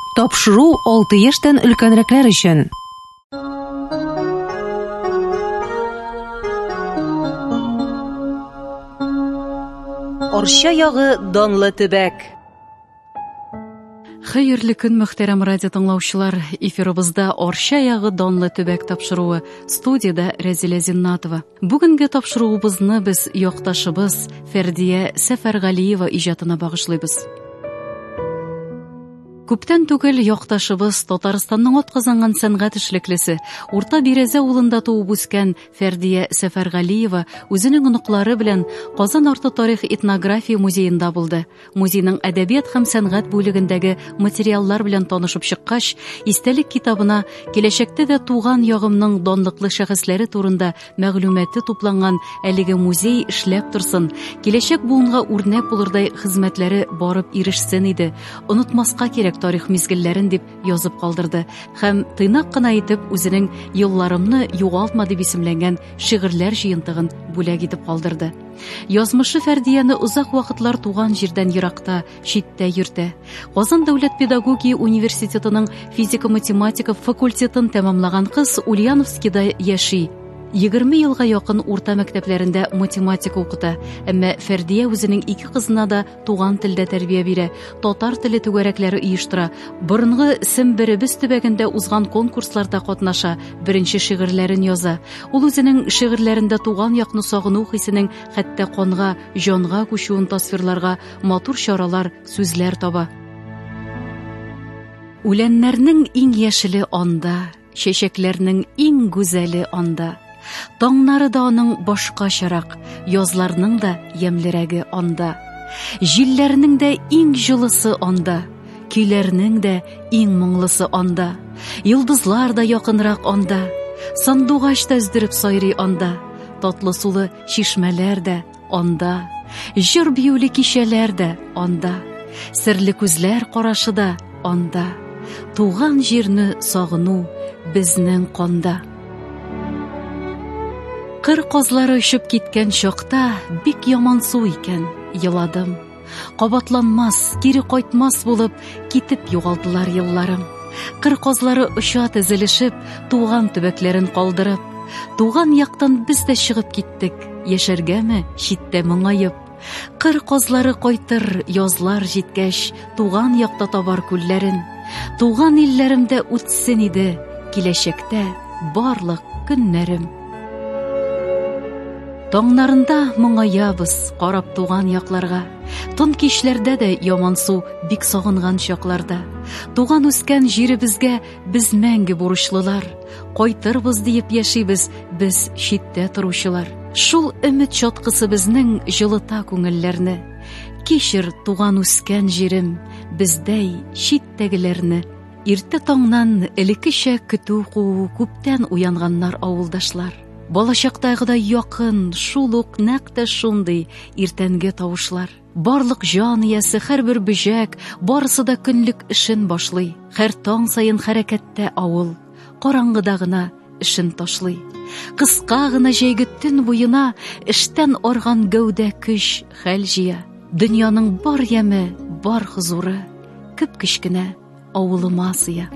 Тапшыру 6 яшьтән өлкәнрәкләр өчен. Арча ягы данлы төбәк. Хәерле көн, мөхтәрәм радио тыңлаучылар. Эфирыбызда Арча ягы данлы төбәк тапшыруы. Студияда Рәзилә Зиннатова. Бүгенге тапшыруыбызны без якташыбыз Фәрдия Сәфәргалиева иҗатына багышлыйбыз. Күптән түгел якташыбыз Татарстанның атказанган сәнгать эшлеклесе, Урта Бирәзә авылында туып үскән Фәрдия Сәфәргалиева үзенең оныклары белән Казан арты тарих этнография музеенда булды. Музейның әдәбият һәм сәнгать бүлегендәге материаллар белән танышып чыккач, истәлек китабына киләчәктә дә туган ягымның данлыклы шәхесләре турында мәгълүматы тупланган әлеге музей эшләп торсын, киләчәк буынга үрнәк булырдай хезмәтләре барып ирешсен иде. Онытмаска кирәк тарих мизгелләрен дип язып калдырды һәм тыйнак кына итеп үзенең елларымны югалтма дип исемләнгән шигырьләр җыентыгын бүләк итеп калдырды. Язмышы Фәрдияне узак вакытлар туган җирдән еракта, читтә йөртә. Казан дәүләт педагогия университетының физика-математика факультетын тәмамлаган кыз Ульяновскида яши. 20 елга якын урта мәктәпләрендә математика укыта, әмма Фәрдия үзенең 2 кызына да туган телдә тәрбия бирә, татар теле түгәрәкләре оештыра, борынгы Семберебез төбәгендә узган конкурсларда катнаша, беренче шигырьләрен яза. Ул үзенең шигырьләрендә туган якны сагыну хисенең хәтта канга, җанга күчүен тасвирларга матур чаралар, сүзләр таба. Үләннәрнең иң яшеле анда, чәчәкләрнең иң гүзәле анда. Таңнары да аның башкачарак, язларның да ямьлерәге анда. Җилләрнең дә иң җылысы анда, көйләрнең дә иң моңлысы анда. Йолдызлар да якынрак анда, сандугач та өздереп сайрый анда. Татлы сулы чишмәләр дә анда, җыр биюле кичәләр дә анда. Серле күзләр карашы да анда. Туган җирне сагыну безнең канда. Кыр казлары өчеп киткән чакта бик яман су икән, еладым. Кабатланмас, кире кайтмас булып китеп югалдылар елларым. Кыр казлары оча тезелешеп, туган төбәкләрен калдырып, туган яктан без дә чыгып киттек, яшәргәме читтә моңаеп. Кыр казлары кайтыр язлар җиткәч, туган якта табар күлләрен. Туган илләремдә үтсен иде киләчәктә барлык көннәрем. Таңнарында моңаябыз, карап туган якларга. Тын кичләрдә дә яман су бик сагынган чакларда. Туган үскән җиребезгә без мәңге бурычлылар. Кайтырбыз диеп яшибез без читтә торучылар. Шул өмет чаткысы безнең җылыта күңелләрне. Кичер туган үскән җирем, бездәй читтәгеләрне. Иртә таңнан элеккечә көтү куу күптән уянганнар авылдашлар. Балачактагыдай якын, шул ук нәкъ тә шундый иртәнге тавышлар. Барлык җан иясе, һәрбер бөҗәк, барысы да көнлек эшен башлый. Һәр таң саен хәрәкәттә авыл, караңгыда гына эшен ташлый. Кыска гына җәйге төн буена эштән арган гәүдә көч хәл җыя. Дөньяның бар яме, бар хузуры, кеп-кечкенә авылыма сыя.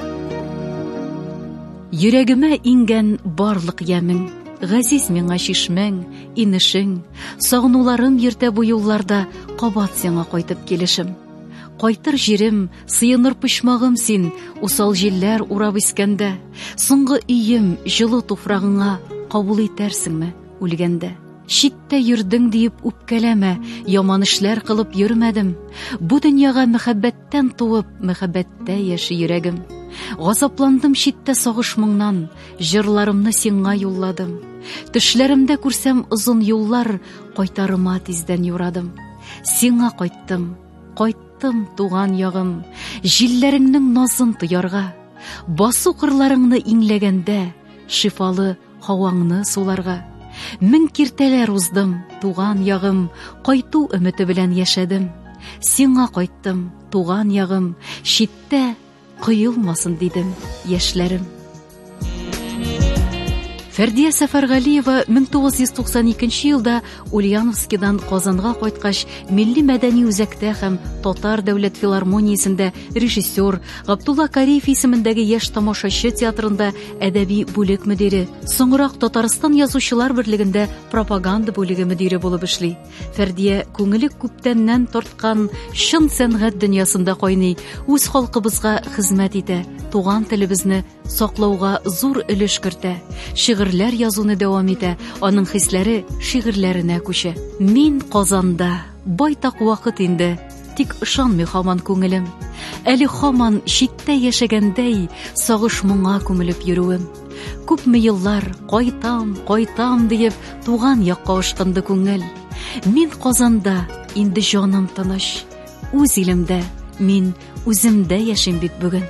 Йөрәгемә ингән барлык ямең, газиз миңа чишмәң, инешең, сагынуларым йөртә бу юлларда кабат сиңа кайтып килешем. Кайтыр җирем, сыеныр почмагым син, усал җилләр урап искәндә, соңгы өем җылы туфрагыңа кабул итәрсеңме үлгәндә. Читтә йөрдең диеп үпкәләмә, яман эшләр кылып йөрмәдем. Бу дөньяга мәхәббәттән туып, мәхәббәттә яши йөрәгем. Газапландым читтә сагыш моңнан, җырларымны сиңа юлладым. Төшләремдә күрсәм озын юллар, кайтарыма тиздән юрадым. Сиңа кайттым, кайттым туган ягым, җилләреңнең назын тоярга. Басу кырларыңны иңләгәндә, шифалы һаваңны суларга. Мең киртәләр уздым, туган ягым, кайту өмете белән яшәдем. Сиңа кайттым, туган ягым, читтә коелмасын дидем яшьләрем. Фәрдия Сәфәргалиева 1992 елда Ульяновскидан Казанга кайткач, милли мәдәни үзәктә һәм Татар дәүләт филармониясендә режиссер, Габдулла Кариев исемендәге яшь тамашачы театрында әдәби бүлек мөдире, соңрак Татарстан язучылар берлегендә пропаганда бүлеге мөдире булып эшли. Фәрдия күңеле күптәннән тарткан чын сәнгать дөньясында кайный, үз халкыбызга хезмәт итә, туган телебезне саклауга зур өлеш кертә. Шигырьләр язуны дәвам итә, аның хисләре шигырьләренә күчә. Мин Казанда, байтак вакыт инде, тик ышанмый һаман күңелем. Әле һаман читтә яшәгәндәй, сагыш моңа күмелеп йөрүем. Күпме еллар кайтам диеп, туган якка ашкынды күңел. Мин Казанда, инде җаным тыныч, үз илемдә, мин үземдә яшим бит бүген.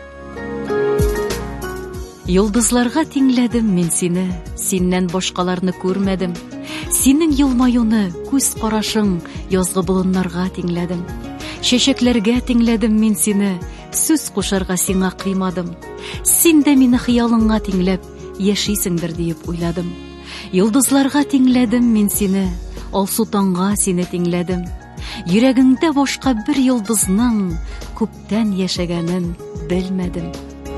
Йолдызларга тиңләдем мин сине, синнән башкаларны күрмәдем. Синең елмаюны, күз карашың, язгы болыннарга тиңләдем. Чәчәкләргә тиңләдем мин сине, сүз кушарга сиңа кыймадым. Син дә мине хыялыңа тиңләп, яшисеңдер диеп уйладым. Йолдызларга тиңләдем мин сине, алсу таңга сине тиңләдем. Йөрәгеңдә башка бер йолдызның күптән яшәгәнен белмәдем.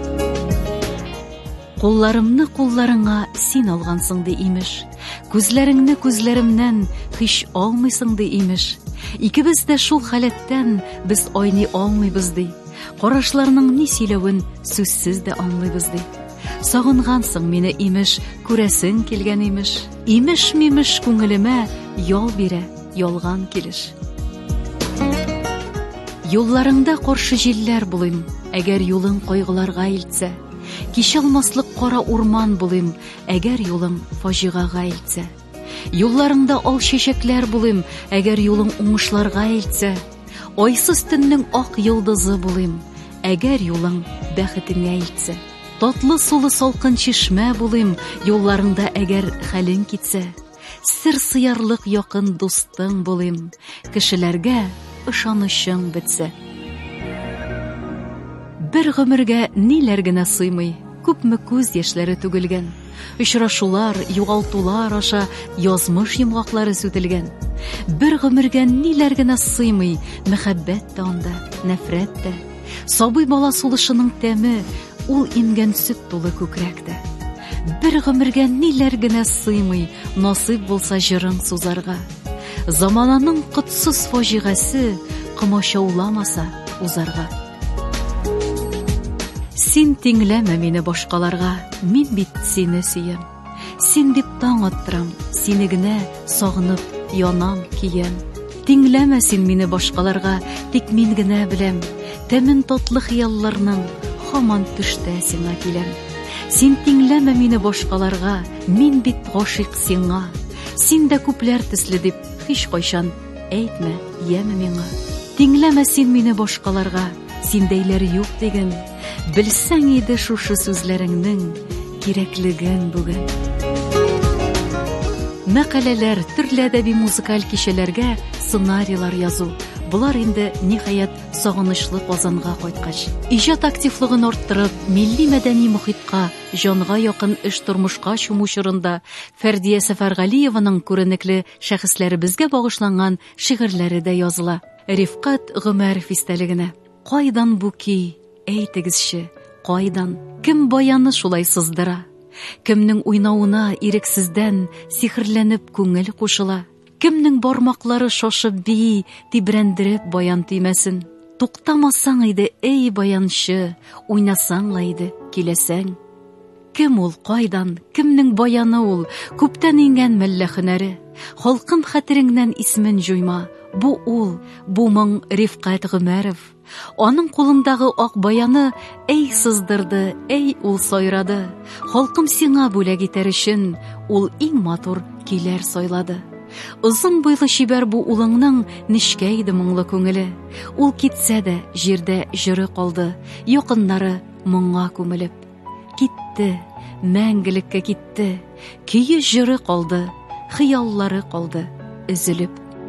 Кулларымны кулларыңа син алгансың ди имеш. Күзләреңне күзләремнән һич алмыйсың ди имеш. Икебез дә шул халәттән без айный алмыйбыз ди. Карашларның ни сөйләвен сүзсез дә аңлыйбыз ди. Сагынгансың мине имеш, күрәсең килгән имеш. Имеш-мимеш күңелемә ял бирә, ялган килеш. Юлларыңда каршы җилләр булыйм, әгәр юлың кайгыларга илтсә. Кичалмаслык кара урман булыйм, әгәр юлың фаҗигага илтсә. Юлларыңда ал чәчәкләр булыйм, әгәр юлың уңышларга илтсә. Айсыз төннең ак йолдызы булыйм, әгәр юлың бәхетеңә илтсә. Татлы сулы салкын чишмә булыйм, юлларыңда әгәр хәлең китсә. Сер сыярлык якын дустың булыйм, кешеләргә ышанычың бетсә. Бер гомергә ниләр генә сыймый, күпме күз яшьләре түгелгән. Очрашулар, югалтулар аша язмыш йомгаклары сүтелгән. Бер гомергә ниләр генә сыймый, мәхәббәт тә анда, нәфрәт тә. Сабый бала сулышының тәме, ул имгән сөт тулы күкрәктә. Бер гомергә ниләр генә сыймый, насыйп булса җырың сузарга. Замананың котсыз фаҗигасы кымачауламаса узарга. Син тиңләмә мине башкаларга, мин бит сине сөям. Син дип таң аттырам, сине генә сагынып янам, киям. Тиңләмә син мине башкаларга, тик мин генә беләм, тәмен татлы хыялларның һаман төштә сиңа киләм. Син тиңләмә мине башкаларга, мин бит гашыйк сиңа. Син дә күпләр төсле дип һич кайчан әйтмә, яме миңа. Тиңләмә син мине башкаларга, синдәйләр юк диген. Белсәң иде шушы сүзләреңнең кирәклеген бүген. Мәкаләләр, төрле әдәби музыкаль кичәләргә сценарийлар язу. Булар инде ниһаять сагынычлы Казанга кайткач. Иҗат активлыгын арттырып, милли мәдәни мохитка, җанга якын эш тормышка чуму чорында Фәрдия Сәфәргалиеваның күренекле шәхесләре безгә багышланган шигырьләре дә языла. Рифкат Гомәров истәлегенә. Кайдан бу ки? Әйтегезче, кайдан? Кем баяны шулай сыздыра? Кемнең уйнавына ирексездән сихерләнеп күңел кушыла? Кемнең бармаклары шашып бии, тибрәндереп баян тимәсен? Туктамасаң иде, эй баянчы, уйнасаң иде, киләсәң. Кем ул, кайдан? Кемнең баяны ул? Күптән ингән мәллә һөнәре. Халкым хәтереңнән исмен җуйма. Бу ул, бу моң Рифкат Гомәров. Аның кулындагы ак баяны эй сыздырды, эй ул сайрады. Халкым сиңа бүләк итәр өчен ул иң матур киләр сайлады. Озын буйлы чибәр бу улыңның нишкә иде моңлы күңеле. Ул китсә дә җирдә җыры калды, якыннары моңа күмелеп. Китте, мәңгелеккә китте, көе җыры калды, хыяллары калды, өзелеп.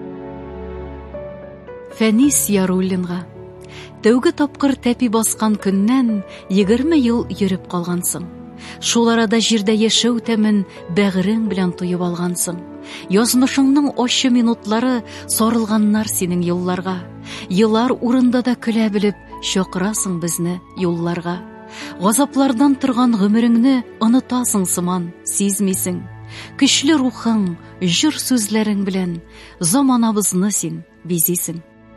Фәнис Яруллинга. Тәүге тапкыр тәпи баскан көннән 20 ел йөреп калгансың. Шул арада җирдә яшәү тәмен бәгырең белән туеп алгансың. Язмышыңның ачы минутлары сарылганнар синең юлларга. Елар урында да көлә белеп чакырасың безне юлларга. Газаплардан торган гомереңне онытасың сыман, сизмисең. Көчле рухың, җыр сүзләрең белән заманабызны син бизисең.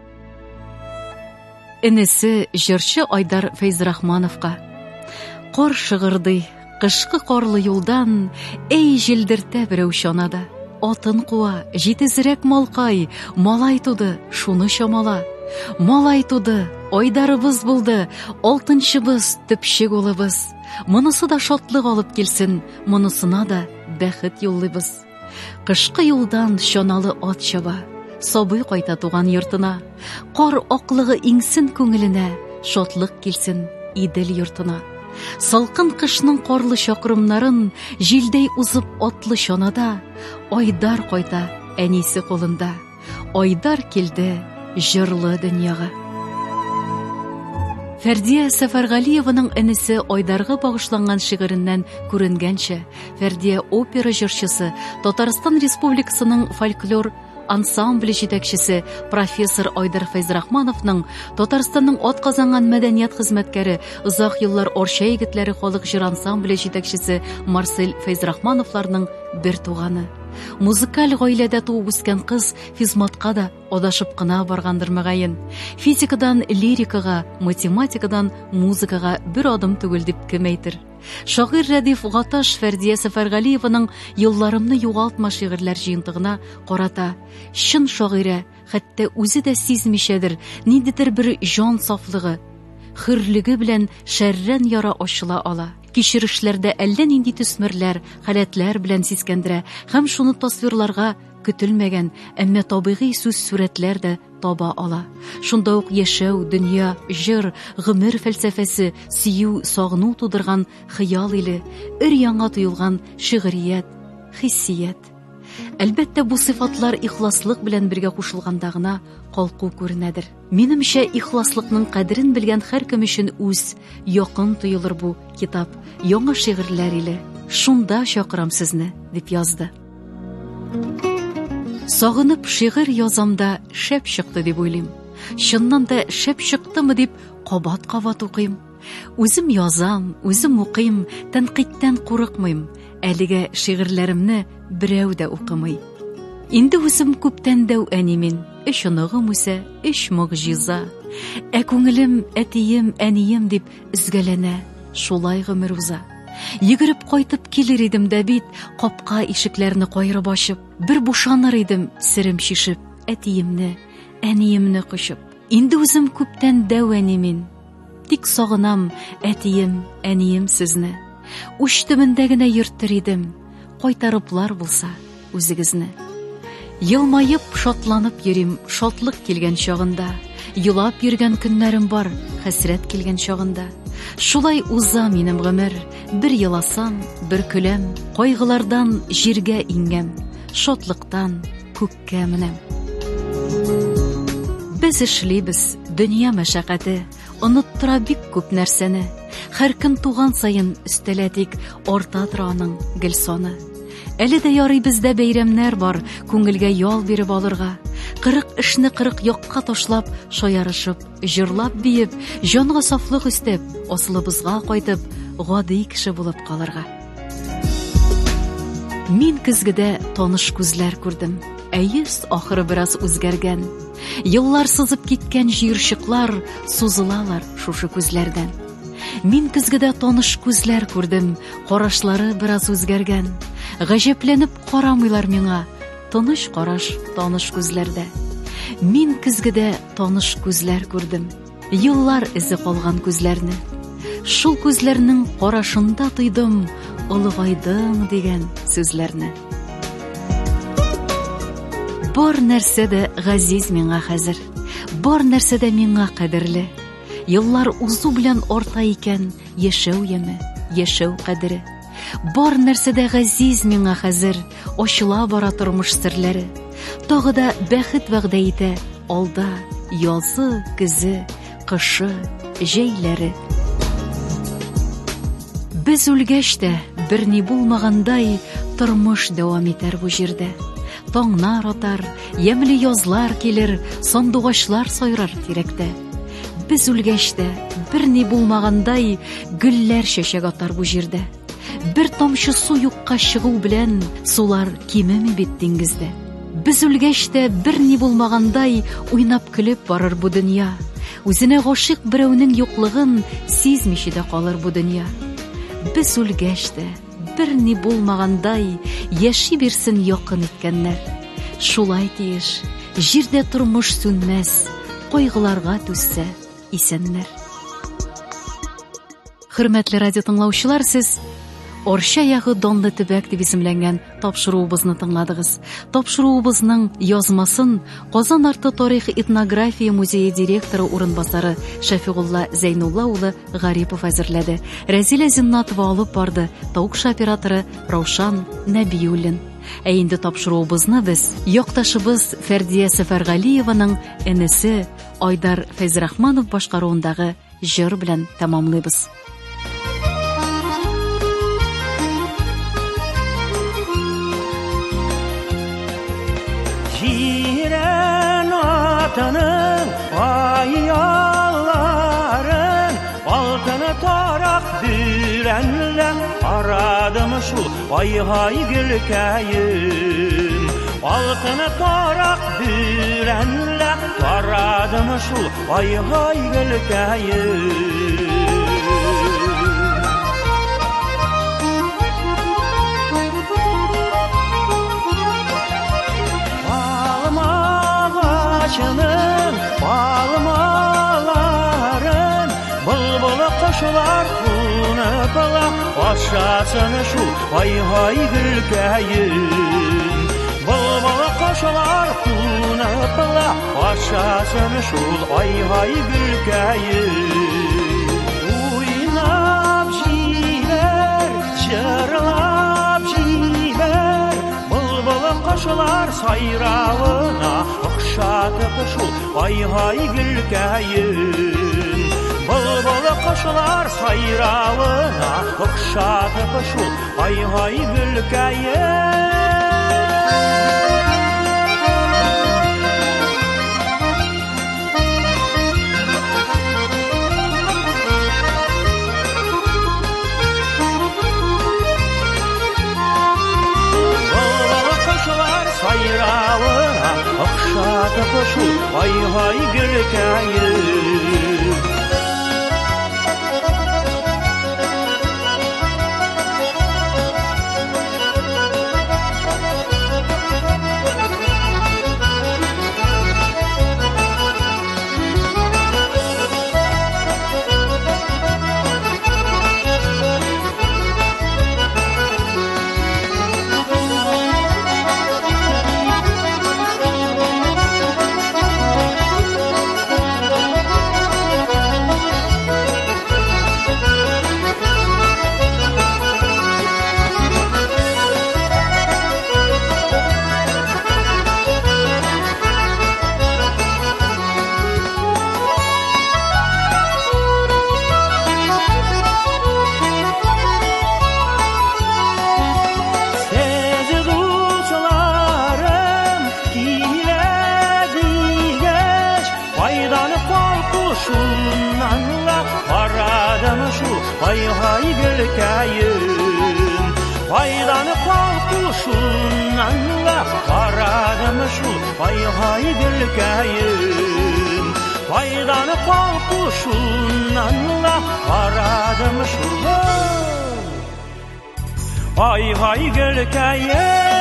Энесе җырчы Айдар Фәйзрахмановка. Кар шыгырдый, кышкы карлы юлдан, әй җилдертә берәү чанада. Атын куа, җитезрәк малкай, малай туды, шуны чамала. Малай туды, Айдарыбыз булды, алтынчыбыз, төпчек улыбыз. Монысы да шатлык алып килсен, монысына да бәхет юллыйбыз. Кышкы юлдан чаналы ат чаба, сабый кайта туган йортына. Кар аклыгы иңсен күңеленә, шатлык килсен Идел йортына. Салкын кышның карлы чакрымнарын җилдәй узып атлы чанада. Айдар кайта әнисе кулында. Айдар килде җырлы дөньяга. Фәрдия Сәфәргалиеваның энесе Айдарга багышланган шигыреннән күренгәнчә, Фәрдия опера җырчысы, Татарстан Республикасының фольклор ансамбле җитәкчесе профессор Айдар Фәйзрахмановның, Татарстанның атказанган мәдәният хезмәткәре, озак еллар Арча егетләре халык җыр ансамбле җитәкчесе Марсель Фәйзрахмановларның бер туганы. Музыкаль гаиләдә туып үскән кыз физматка да адашып кына баргандыр мөгаен. Физикадан лирикага, математикадан музыкага бер адым түгел дип кем әйтер. Шагыйрь Рәдиф Гаташ Фәрдия Сәфәргалиеваның «Елларымны югалтма» шигырьләр җыентыгына карата чын шагыйрә, хәтта үзе дә сизмичәдер, ниндидер бер җан сафлыгы, хөрлеге белән шәррән яра ачыла ала. Кичерешләрдә әллә нинди төсмерләр, халәтләр белән сискәндерә һәм шуны тасвирларга көтелмәгән, әмма табигый сүз сурәтләр дә таба ала. Шунда ук яшәү, дөнья, җыр, гомер фәлсәфәсе, сөю, сагыну тудырган хыял иле, өр-яңа тоелган шигърият, хиссият. Әлбәттә, бу сыйфатлар ихласлык белән бергә кушылганда гына калку күренәдер. Минемчә, ихласлыкның кадерен белгән һәркем өчен үз якын тоелыр бу китап, яңа шигырьләр иле. Шунда чакырам сезне, дип язды. Сагынып шигырь язамда шәп чыкты дип уйлыйм. Чыннан да шәп чыктымы дип кабат-кабат укыйм. Үзем язам, үзем укыйм, тәнкыйтьтән курыкмыйм. Әлегә шигырьләремне берәү дә укымый. Инде үзем күптән дәү әни мин, эш оныгым үсә, эш мөгъҗиза. Ә күңелем, әтием, әнием дип үзгәләнә, шулай гомер уза. Йөгереп кайтып килер идем дә бит, капка ишекләрне кайрып ачып, бер бушаныр идем серем шишеп, әтиемне, әниемне кочып. Инде үзем күптән дәү әни мин, тик сагынам, әтием, әнием сезне. Уч төбендә генә йөртер идем, кайтарыплар булса үзегезне. Елмаеп, шатланып йөрим, шатлык килгән чагында. Юлап йөргән көннәрем бар, хәсрәт килгән чагында. Шулай уза минем гомер, бер еласам, бер көләм, кайгылардан җиргә иңгәм, шатлыктан күккә менәм. Без эшлибез, дөнья мәшәкате, оныттыра бик күп нәрсәне. Һәр көн туган саен өстәләтик, арта тора аның гел саны. Әле дә ярый бездә бәйрәмнәр бар, күңелгә ял биреп алырга. 40 эшне 40 якка ташлап, шаярышып, җырлап биеп, җанга сафлык өстәп, асылыбызга кайтып, гади кеше булып калырга. Мин көзгедә таныш күзләр күрдем. Әйес ахыры бераз үзгәргән. Еллар сызып киткән җыерчыклар сузылалар шушы күзләрдән. Мин көзгедә таныш күзләр күрдем, карашлары бераз үзгәргән. Гаҗәпләнеп карамыйлар миңа, таныш караш таныш күзләрдә. Мин көзгедә таныш күзләр күрдем, еллар изе калган күзләрне. Шул күзләрнең карашында тойдым, олыгайдың дигән сүзләрне. Бар нәрсә дә газиз миңа хәзер, бар нәрсә дә миңа кадерле. Еллар узу белән арта икән яшәү яме, яшәү кадере. Бар нәрсә дә газиз миңа хәзер, ачыла бара тормыш серләре. Тагы да бәхет вәгъдә итә алда, язы, көзе, кышы, җәйләре. Без үлгәч тә берни булмагандай тормыш дәвам итәр бу җирдә. Таңнар атар, ямьле язлар килер, сандугачлар сайрар тирәктә. Без үлгәч тә берни булмагандай гөлләр чәчәк атар бу җирдә. Бер тамчы су юкка чыгу белән сулар кимеми бит диңгездә. Без үлгәч тә берни булмагандай уйнап көлеп барыр бу дөнья. Үзенә гашыйк берәүнең юклыгын сизмичә дә калыр бу дөнья. Без үлгәч тә берни булмагандай яши бирсен якын иткәннәр. Шулай тиеш, җирдә тормыш сүнмәс, кайгыларга түссә исәннәр. Хөрмәтле радио тыңлаучылар, сез Орча ягы данлы төбәк дип исемләнгән тапшыруыбызны тыңладыгыз. Тапшыруыбызның язмасын Казан арты тарихи этнография музее директоры урынбасары Шәфигулла Зәйнулла улы Гарипов әзерләде. Рәзилә Зиннатова алып барды, тауыш операторы Раушан Нәбиуллин. Ә инде тапшыруыбызны без якташыбыз Фәрдия Сәфәргалиеваның энесе Айдар Фәйзрахманов башкаруындагы җыр белән тәмамлыйбыз. Jiren atanın ayyaların altını tarak dürenle aradım şu ay gülkeyin. Altını tarak dürenle aradım şu ay gülkeyin. Balmaların bulbulu kuşlar kunupla aşasını şu ay gülkeyin. Bulbulu kuşlar kunupla aşasını şu ay gülkeyin. Uynap jiler, çırlap jiler, bulbulu kuşlar sayravına Şatıp şu ay gülkeyin. Bulbulu kuşlar sayravına Şatıp şu ay gülkeyin. Sayravına akşatıp şu ay gülkeyin. Faydanı kalkuşunanla aradım şu ay gülkeyin. Faydanı kalkuşunanla aradım şu ay gülkeyin.